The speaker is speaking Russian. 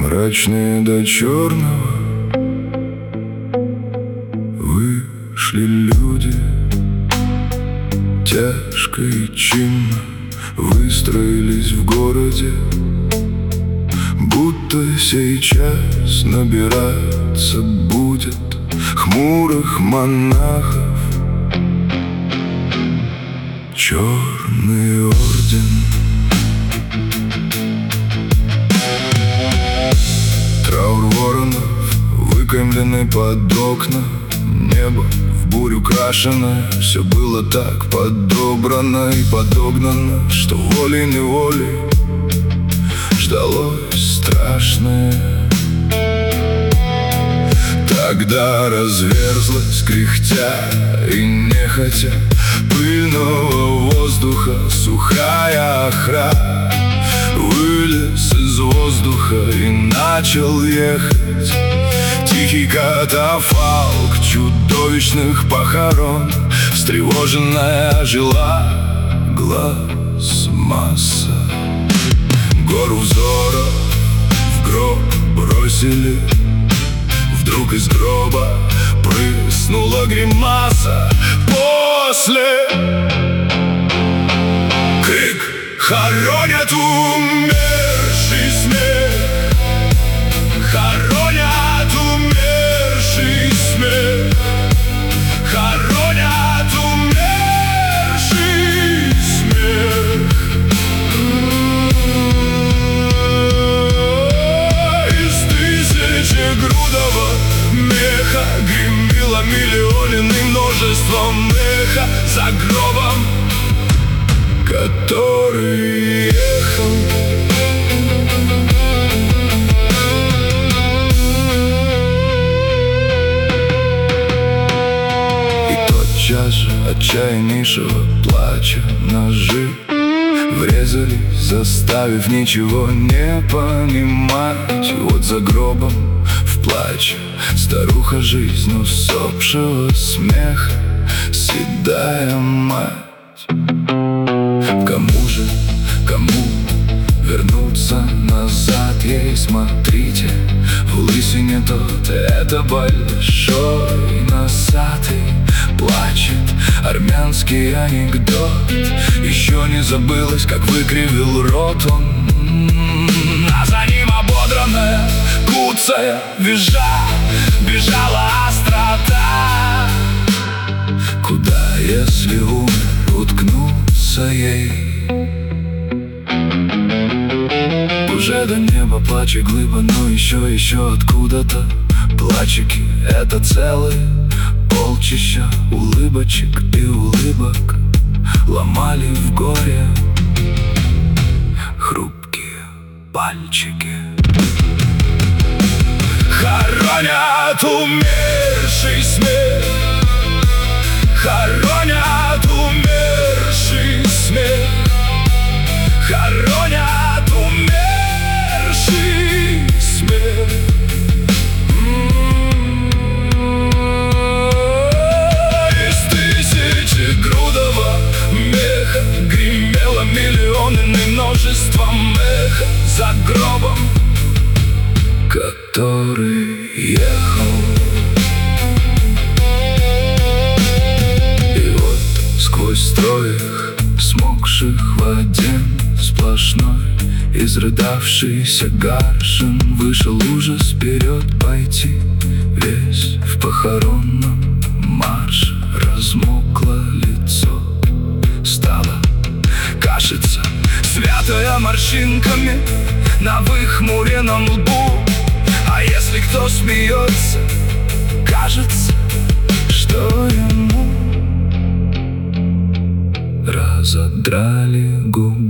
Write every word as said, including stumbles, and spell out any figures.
Мрачные до черного вышли люди, тяжко и чинно выстроились в городе, будто сейчас набираться будет хмурых монахов. Черный орден. Траур воронов, выкаймленный под окна. Небо в бурю крашеное, все было так подобрано и подогнано, что волей-неволей ждалось страшное. Тогда разверзлась, кряхтя и нехотя, пыльного воздуха сухая охра. Вылез из воздуха и начал ехать тихий катафалк чудовищных похорон. Встревоженная ожила глаз масса. Гору взоров в гроб бросили. Вдруг из гроба прыснула гримаса. После крик: хоронят умерший смех, хоронят умерший смех, хоронят умерший смех. Из тысячегрудого меха гремело миллионным множеством эха за гробом, который ехал. И тотчас же отчаяннейшего плача ножи врезались, заставив ничего не понимать. Вот за гробом в плаче старуха жизнь усопшего смеха, седая мать. Кому же, кому вернуться назад ей? Смотрите, в лысине тот, это большой носатый, плачет армянский анекдот. Еще не забылось, как выкривил рот он, а за ним ободранная, куцая, визжа, бежала острота. Куда, если умер, уткнуться ей? Уже до неба плачет глыба, но еще, еще откуда-то плачики. Это целые полчища улыбочек и улыбок ломали в горе хрупкие пальчики. Хоронят умерший смех, хоронят умерший смех, хоронят умерший смех. Из тысячегрудого меха гремело миллионным множеством эха за гробом, который ехал. Сквозь строй их, смокших в один сплошной, изрыдавшийся гаршин, вышел ужас вперед пойти. Весь в похоронном марше размокло лицо, стало кашиться святая морщинками на выхмуренном лбу. А если кто смеется, кажется, что ему разодрали губы.